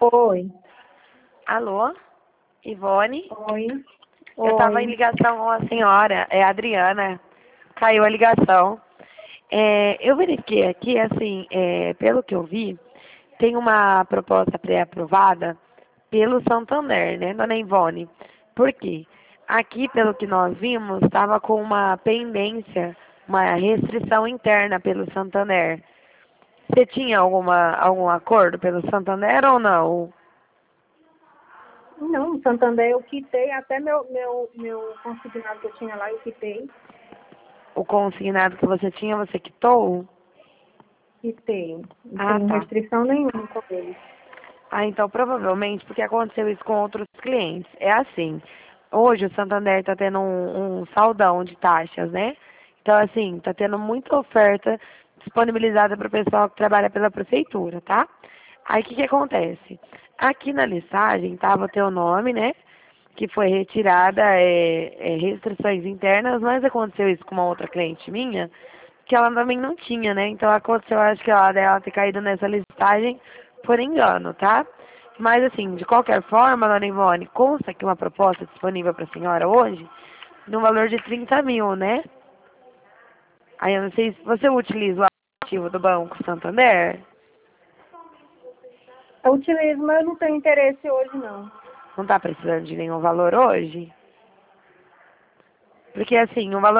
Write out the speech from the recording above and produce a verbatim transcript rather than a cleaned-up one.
Oi. Alô? Ivone? Oi. Eu estava em Oi. ligação com a senhora, é a Adriana. Caiu a ligação. É, eu verifiquei aqui, assim, é, pelo que eu vi, tem uma proposta pré-aprovada pelo Santander, né, dona Ivone? Por quê? Aqui, pelo que nós vimos, estava com uma pendência, uma restrição interna pelo Santander. Você tinha alguma, algum acordo pelo Santander ou não? Não, Santander eu quitei, até meu, meu, meu consignado que eu tinha lá, eu quitei. O consignado que você tinha, você quitou? Quitei. Não Ah, tenho tá. restrição nenhuma com eles. Ah, então provavelmente porque aconteceu isso com outros clientes. É assim, hoje o Santander está tendo um, um saldão de taxas, né? Então, assim, está tendo muita oferta disponibilizada para o pessoal que trabalha pela prefeitura, tá? Aí o que, que acontece? Aqui na listagem estava o teu nome, né? Que foi retirada é, é, restrições internas, mas aconteceu isso com uma outra cliente minha, que ela também não tinha, né? Então aconteceu, acho que ela dela ter caído nessa listagem por engano, tá? Mas assim, de qualquer forma, dona Ivone, consta aqui uma proposta disponível para a senhora hoje, no valor de trinta mil, né? Aí eu não sei se você utiliza o aplicativo do Banco Santander. Eu utilizo, mas eu não tenho interesse hoje, não. Não tá precisando de nenhum valor hoje? Porque assim, o valor